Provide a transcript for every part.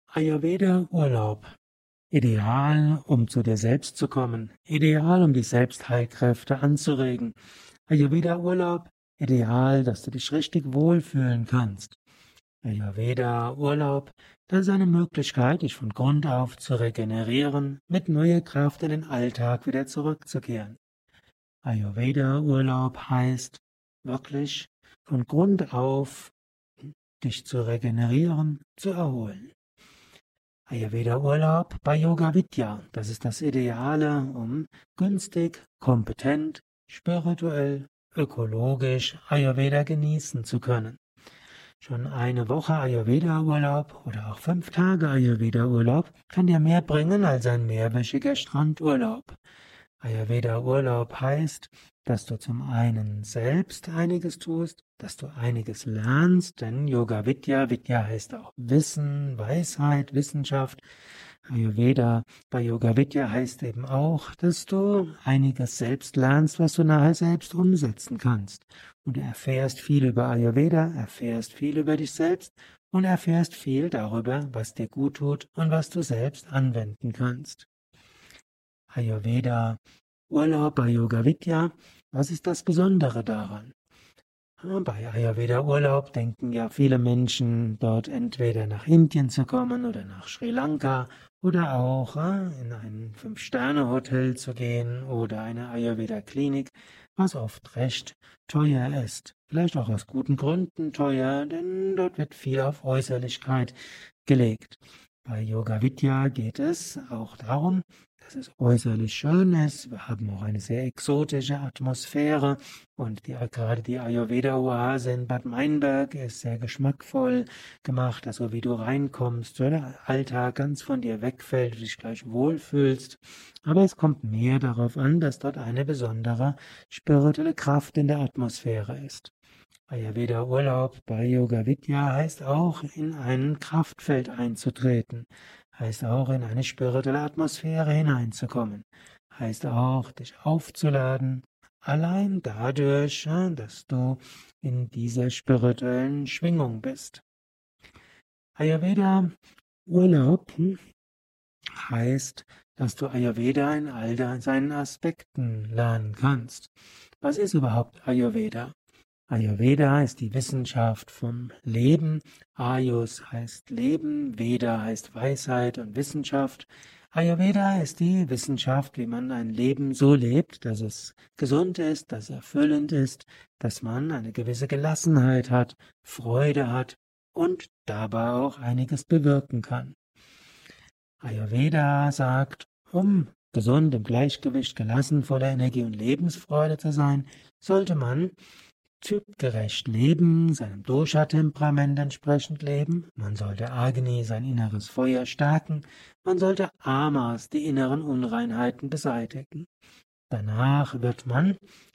Ayurveda-Urlaub. Ideal, um zu dir selbst zu kommen. Ideal, um die Selbstheilkräfte anzuregen. Ayurveda-Urlaub. Ideal, dass du dich richtig wohlfühlen kannst. Ayurveda-Urlaub. Das ist eine Möglichkeit, dich von Grund auf zu regenerieren, mit neuer Kraft in den Alltag wieder zurückzukehren. Ayurveda-Urlaub heißt wirklich von Grund auf dich zu regenerieren, zu erholen. Ayurveda-Urlaub bei Yoga Vidya. Das ist das Ideale, um günstig, kompetent, spirituell, ökologisch Ayurveda genießen zu können. Schon eine Woche Ayurveda-Urlaub oder auch 5 Tage Ayurveda-Urlaub kann dir mehr bringen als ein mehrwöchiger Strandurlaub. Ayurveda-Urlaub heißt, dass du zum einen selbst einiges tust, dass du einiges lernst, denn Yoga Vidya, Vidya heißt auch Wissen, Weisheit, Wissenschaft. Ayurveda bei Yoga Vidya heißt eben auch, dass du einiges selbst lernst, was du nachher selbst umsetzen kannst. Und du erfährst viel über Ayurveda, erfährst viel über dich selbst und erfährst viel darüber, was dir gut tut und was du selbst anwenden kannst. Ayurveda Urlaub bei Yoga Vidya. Was ist das Besondere daran? Bei Ayurveda Urlaub denken ja viele Menschen dort entweder nach Indien zu kommen oder nach Sri Lanka oder auch in ein 5-Sterne-Hotel zu gehen oder eine Ayurveda Klinik, was oft recht teuer ist. Vielleicht auch aus guten Gründen teuer, denn dort wird viel auf Äußerlichkeit gelegt. Bei Yoga Vidya geht es auch darum, dass es äußerlich schön ist. Wir haben auch eine sehr exotische Atmosphäre und gerade die Ayurveda-Oase in Bad Meinberg ist sehr geschmackvoll gemacht, also wie du reinkommst, der Alltag ganz von dir wegfällt, du dich gleich wohlfühlst. Aber es kommt mehr darauf an, dass dort eine besondere spirituelle Kraft in der Atmosphäre ist. Ayurveda-Urlaub bei Yoga Vidya heißt auch, in ein Kraftfeld einzutreten, heißt auch, in eine spirituelle Atmosphäre hineinzukommen, heißt auch, dich aufzuladen, allein dadurch, dass du in dieser spirituellen Schwingung bist. Ayurveda-Urlaub heißt, dass du Ayurveda in all seinen Aspekten lernen kannst. Was ist überhaupt Ayurveda? Ayurveda ist die Wissenschaft vom Leben. Ayus heißt Leben, Veda heißt Weisheit und Wissenschaft. Ayurveda ist die Wissenschaft, wie man ein Leben so lebt, dass es gesund ist, dass es erfüllend ist, dass man eine gewisse Gelassenheit hat, Freude hat und dabei auch einiges bewirken kann. Ayurveda sagt, um gesund, im Gleichgewicht, gelassen, voller Energie und Lebensfreude zu sein, sollte man typgerecht leben, seinem Dosha-Temperament entsprechend leben. Man sollte Agni, sein inneres Feuer, stärken. Man sollte Amas, die inneren Unreinheiten, beseitigen. Danach wird man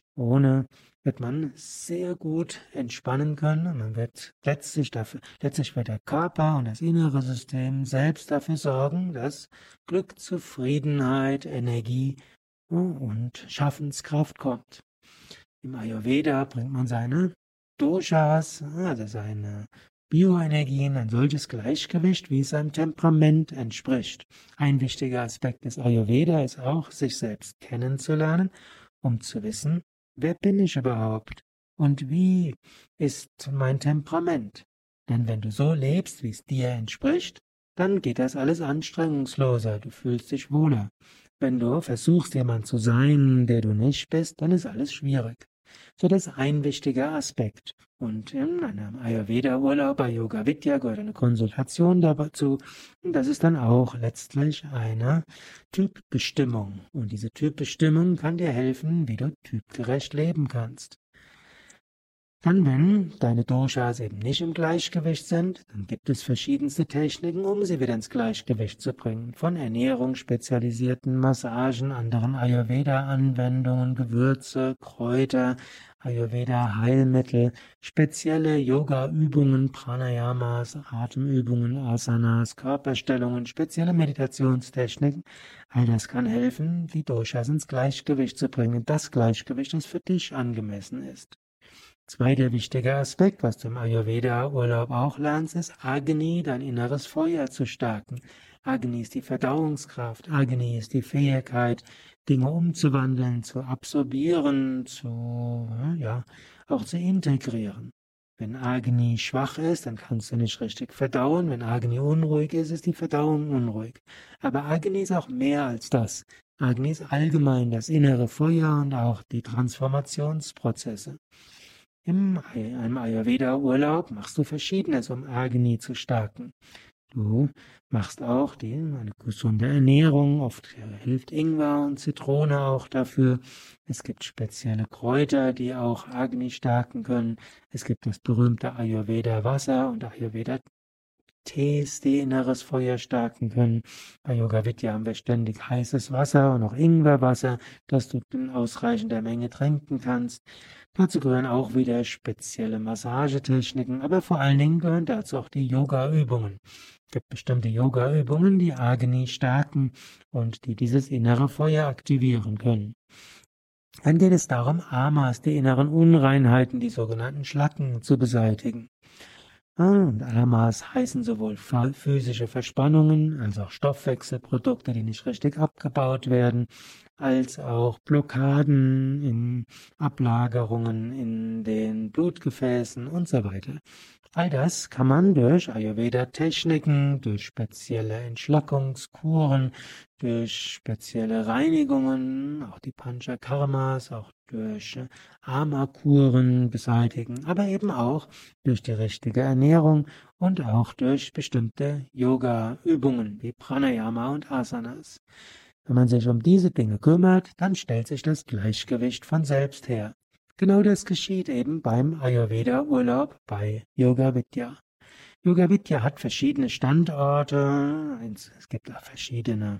sehr gut entspannen können. Man wird letztlich wird der Körper und das innere System selbst dafür sorgen, dass Glück, Zufriedenheit, Energie und Schaffenskraft kommt. Im Ayurveda bringt man seine Doshas, also seine Bioenergien, ein solches Gleichgewicht, wie es seinem Temperament entspricht. Ein wichtiger Aspekt des Ayurveda ist auch, sich selbst kennenzulernen, um zu wissen, wer bin ich überhaupt und wie ist mein Temperament. Denn wenn du so lebst, wie es dir entspricht, dann geht das alles anstrengungsloser, du fühlst dich wohler. Wenn du versuchst, jemand zu sein, der du nicht bist, dann ist alles schwierig. So, das ist ein wichtiger Aspekt. Und in einem Ayurveda-Urlaub bei Yoga Vidya gehört eine Konsultation dazu. Und das ist dann auch letztlich eine Typbestimmung. Und diese Typbestimmung kann dir helfen, wie du typgerecht leben kannst. Dann, wenn deine Doshas eben nicht im Gleichgewicht sind, dann gibt es verschiedenste Techniken, um sie wieder ins Gleichgewicht zu bringen. Von Ernährung, spezialisierten Massagen, anderen Ayurveda-Anwendungen, Gewürze, Kräuter, Ayurveda-Heilmittel, spezielle Yoga-Übungen, Pranayamas, Atemübungen, Asanas, Körperstellungen, spezielle Meditationstechniken. All das kann helfen, die Doshas ins Gleichgewicht zu bringen, das Gleichgewicht, das für dich angemessen ist. Zweiter wichtiger Aspekt, was du im Ayurveda-Urlaub auch lernst, ist Agni, dein inneres Feuer zu stärken. Agni ist die Verdauungskraft, Agni ist die Fähigkeit, Dinge umzuwandeln, zu absorbieren, auch zu integrieren. Wenn Agni schwach ist, dann kannst du nicht richtig verdauen. Wenn Agni unruhig ist, ist die Verdauung unruhig. Aber Agni ist auch mehr als das. Agni ist allgemein das innere Feuer und auch die Transformationsprozesse. Im Ayurveda-Urlaub machst du Verschiedenes, um Agni zu stärken. Du machst auch eine gesunde Ernährung, oft hilft Ingwer und Zitrone auch dafür. Es gibt spezielle Kräuter, die auch Agni stärken können. Es gibt das berühmte Ayurveda-Wasser und Ayurveda-Tees, die inneres Feuer stärken können. Bei Yoga Vidya haben wir ständig heißes Wasser und auch Ingwerwasser, das du in ausreichender Menge trinken kannst. Dazu gehören auch wieder spezielle Massagetechniken, aber vor allen Dingen gehören dazu auch die Yoga-Übungen. Es gibt bestimmte Yoga-Übungen, die Agni stärken und die dieses innere Feuer aktivieren können. Dann geht es darum, Amas, die inneren Unreinheiten, die sogenannten Schlacken, zu beseitigen. Und Amas heißen sowohl physische Verspannungen, als auch Stoffwechselprodukte, die nicht richtig abgebaut werden, als auch Blockaden in Ablagerungen in den Blutgefäßen und so weiter. All das kann man durch Ayurveda-Techniken, durch spezielle Entschlackungskuren, durch spezielle Reinigungen, auch die Panchakarmas, auch durch Ama-Kuren beseitigen, aber eben auch durch die richtige Ernährung und auch durch bestimmte Yoga-Übungen wie Pranayama und Asanas. Wenn man sich um diese Dinge kümmert, dann stellt sich das Gleichgewicht von selbst her. Genau das geschieht eben beim Ayurveda-Urlaub bei Yoga Vidya. Yoga Vidya hat verschiedene Standorte, es gibt auch verschiedene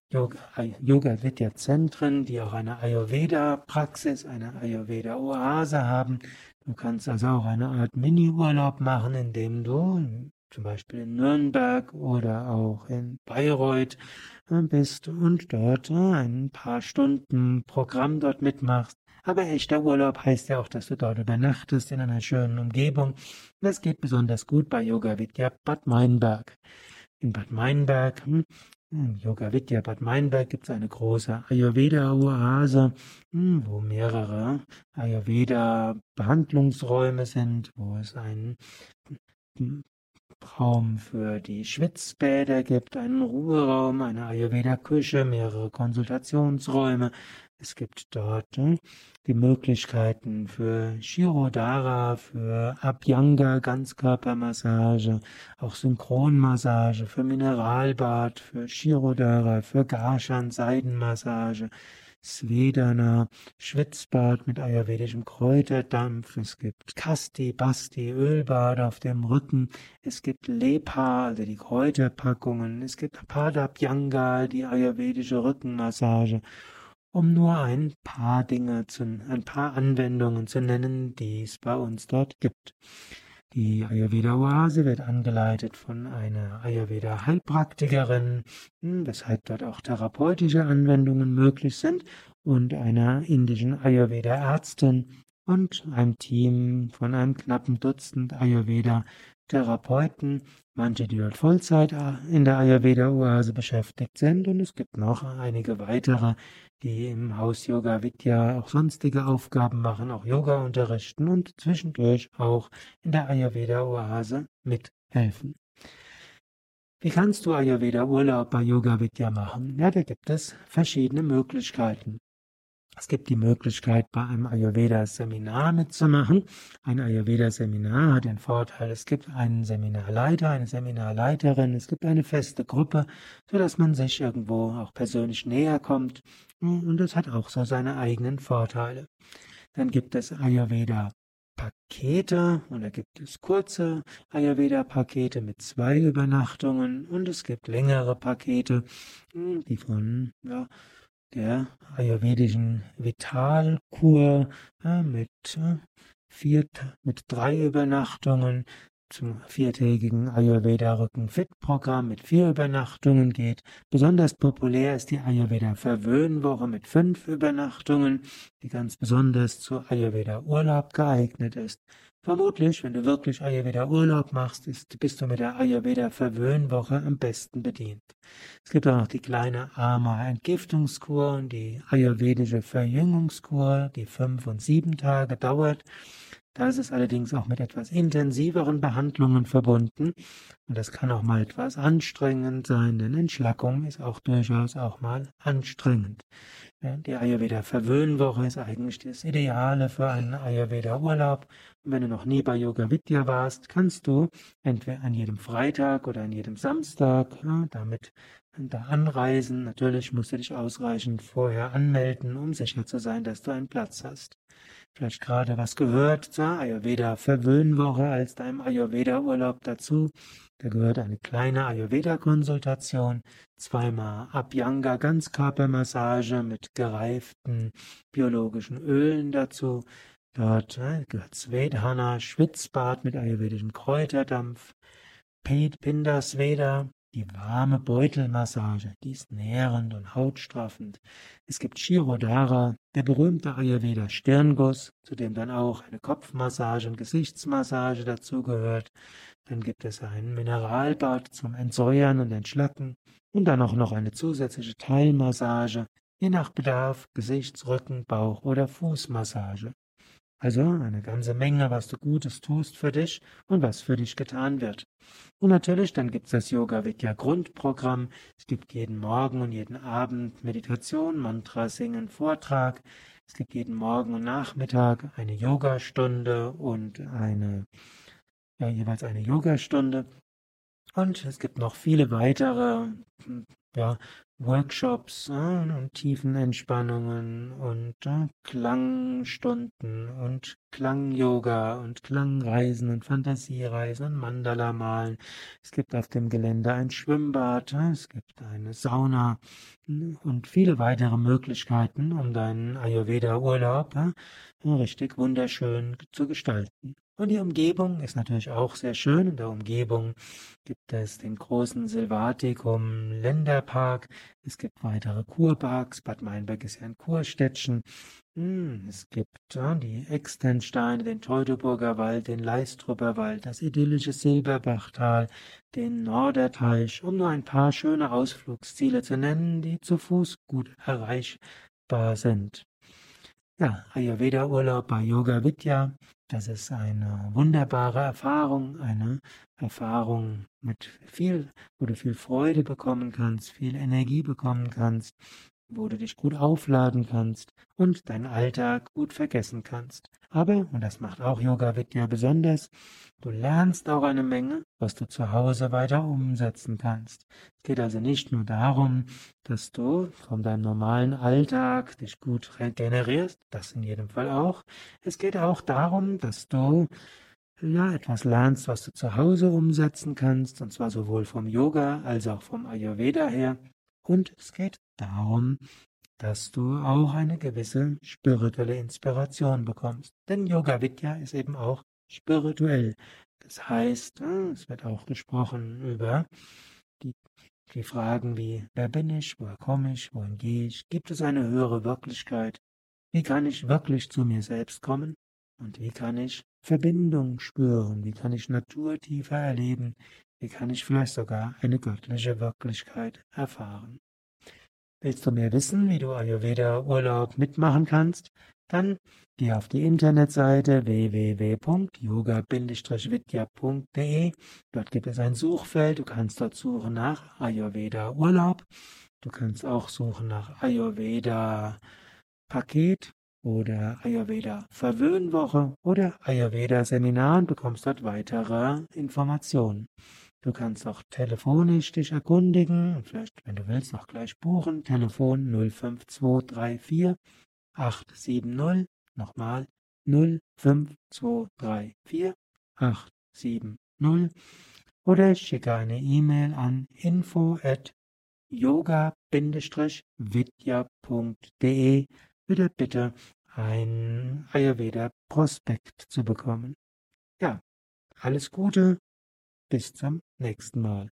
Yoga Vidya Zentren, die auch eine Ayurveda-Praxis, eine Ayurveda-Oase haben. Du kannst also auch eine Art Mini-Urlaub machen, indem du zum Beispiel in Nürnberg oder auch in Bayreuth bist und dort ein paar Stunden Programm dort mitmachst. Aber echter Urlaub heißt ja auch, dass du dort übernachtest in einer schönen Umgebung. Das geht besonders gut bei Yoga Vidya Bad Meinberg. In Bad Meinberg, Yoga Vidya Bad Meinberg, gibt es eine große Ayurveda-Oase, wo mehrere Ayurveda-Behandlungsräume sind, wo es einen Raum für die Schwitzbäder gibt, einen Ruheraum, eine Ayurveda-Küche, mehrere Konsultationsräume. Es gibt dort die Möglichkeiten für Shirodhara, für Abhyanga, Ganzkörpermassage, auch Synchronmassage, für Mineralbad, für Shirodhara, für Garshan, Seidenmassage, Svedana, Schwitzbad mit ayurvedischem Kräuterdampf, es gibt Kasti, Basti, Ölbad auf dem Rücken, es gibt Lepa, also die Kräuterpackungen, es gibt Padabhyanga, die ayurvedische Rückenmassage, um nur ein paar ein paar Anwendungen zu nennen, die es bei uns dort gibt. Die Ayurveda-Oase wird angeleitet von einer Ayurveda-Heilpraktikerin, weshalb dort auch therapeutische Anwendungen möglich sind, und einer indischen Ayurveda-Ärztin und einem Team von einem knappen Dutzend Ayurveda-Therapeuten, manche, die dort Vollzeit in der Ayurveda-Oase beschäftigt sind, und es gibt noch einige weitere, die im Haus Yoga Vidya auch sonstige Aufgaben machen, auch Yoga unterrichten und zwischendurch auch in der Ayurveda-Oase mithelfen. Wie kannst du Ayurveda-Urlaub bei Yoga Vidya machen? Ja, da gibt es verschiedene Möglichkeiten. Es gibt die Möglichkeit, bei einem Ayurveda-Seminar mitzumachen. Ein Ayurveda-Seminar hat den Vorteil, es gibt einen Seminarleiter, eine Seminarleiterin, es gibt eine feste Gruppe, sodass man sich irgendwo auch persönlich näher kommt. Und das hat auch so seine eigenen Vorteile. Dann gibt es Ayurveda-Pakete oder gibt es kurze Ayurveda-Pakete mit 2 Übernachtungen und es gibt längere Pakete, die von der ayurvedischen Vitalkur mit 3 Übernachtungen zum 4-tägigen Ayurveda-Rücken-Fit-Programm mit 4 Übernachtungen geht. Besonders populär ist die Ayurveda-Verwöhnwoche mit 5 Übernachtungen, die ganz besonders zu Ayurveda-Urlaub geeignet ist. Vermutlich, wenn du wirklich Ayurveda-Urlaub machst, bist du mit der Ayurveda-Verwöhnwoche am besten bedient. Es gibt auch noch die kleine Ama-Entgiftungskur und die ayurvedische Verjüngungskur, die 5 und 7 Tage dauert. Da ist es allerdings auch mit etwas intensiveren Behandlungen verbunden und das kann auch mal etwas anstrengend sein, denn Entschlackung ist auch durchaus auch mal anstrengend. Ja, die Ayurveda-Verwöhnwoche ist eigentlich das Ideale für einen Ayurveda-Urlaub. Und wenn du noch nie bei Yoga Vidya warst, kannst du entweder an jedem Freitag oder an jedem Samstag damit da anreisen. Natürlich musst du dich ausreichend vorher anmelden, um sicher zu sein, dass du einen Platz hast. Vielleicht gerade was gehört zur Ayurveda-Verwöhnwoche als deinem Ayurveda-Urlaub dazu. Da gehört eine kleine Ayurveda-Konsultation, 2-mal Abhyanga-Ganzkörpermassage mit gereiften biologischen Ölen dazu. Dort gehört Svedhana, Schwitzbad mit ayurvedischem Kräuterdampf, Pindasveda, die warme Beutelmassage, die ist nährend und hautstraffend. Es gibt Shirodhara, der berühmte Ayurveda-Stirnguss, zu dem dann auch eine Kopfmassage und Gesichtsmassage dazugehört. Dann gibt es ein Mineralbad zum Entsäuern und Entschlacken und dann auch noch eine zusätzliche Teilmassage, je nach Bedarf Gesichts-, Rücken-, Bauch- oder Fußmassage. Also eine ganze Menge, was du Gutes tust für dich und was für dich getan wird. Und natürlich, dann gibt es das Yoga Vidya Grundprogramm. Es gibt jeden Morgen und jeden Abend Meditation, Mantra singen, Vortrag. Es gibt jeden Morgen und Nachmittag eine Yogastunde und jeweils eine Yogastunde. Und es gibt noch viele weitere ja, Workshops und Tiefenentspannungen und Klangstunden und Klang-Yoga und Klangreisen und Fantasiereisen und Mandala-Malen. Es gibt auf dem Gelände ein Schwimmbad, es gibt eine Sauna und viele weitere Möglichkeiten, um deinen Ayurveda-Urlaub richtig wunderschön zu gestalten. Und die Umgebung ist natürlich auch sehr schön. In der Umgebung gibt es den großen Silvaticum Länderpark. Es gibt weitere Kurparks. Bad Meinberg ist ja ein Kurstädtchen. Es gibt die Externsteine, den Teutoburger Wald, den Leistrupper Wald, das idyllische Silberbachtal, den Norderteich, um nur ein paar schöne Ausflugsziele zu nennen, die zu Fuß gut erreichbar sind. Ja, Ayurveda-Urlaub bei Yoga Vidya, das ist eine wunderbare Erfahrung, eine Erfahrung wo du viel Freude bekommen kannst, viel Energie bekommen kannst, wo du dich gut aufladen kannst und deinen Alltag gut vergessen kannst. Aber, und das macht auch Yoga Vidya besonders, du lernst auch eine Menge, was du zu Hause weiter umsetzen kannst. Es geht also nicht nur darum, dass du von deinem normalen Alltag dich gut regenerierst, das in jedem Fall auch. Es geht auch darum, dass du etwas lernst, was du zu Hause umsetzen kannst, und zwar sowohl vom Yoga als auch vom Ayurveda her. Und es geht darum, dass du auch eine gewisse spirituelle Inspiration bekommst. Denn Yoga Vidya ist eben auch spirituell. Das heißt, es wird auch gesprochen über die Fragen wie, wer bin ich, woher komme ich, wohin gehe ich, gibt es eine höhere Wirklichkeit, wie kann ich wirklich zu mir selbst kommen und wie kann ich Verbindung spüren, wie kann ich Natur tiefer erleben, wie kann ich vielleicht sogar eine göttliche Wirklichkeit erfahren. Willst du mehr wissen, wie du Ayurveda-Urlaub mitmachen kannst? Dann geh auf die Internetseite www.yoga-vidya.de. Dort gibt es ein Suchfeld. Du kannst dort suchen nach Ayurveda-Urlaub. Du kannst auch suchen nach Ayurveda-Paket oder Ayurveda-Verwöhnwoche oder Ayurveda-Seminar und bekommst dort weitere Informationen. Du kannst auch telefonisch dich erkundigen und vielleicht, wenn du willst, auch gleich buchen. Telefon 05234 870, nochmal 05234 870 oder schicke eine E-Mail an info@yoga-vidya.de mit der Bitte, ein Ayurveda-Prospekt zu bekommen. Ja, Alles Gute, bis zum nächsten Mal.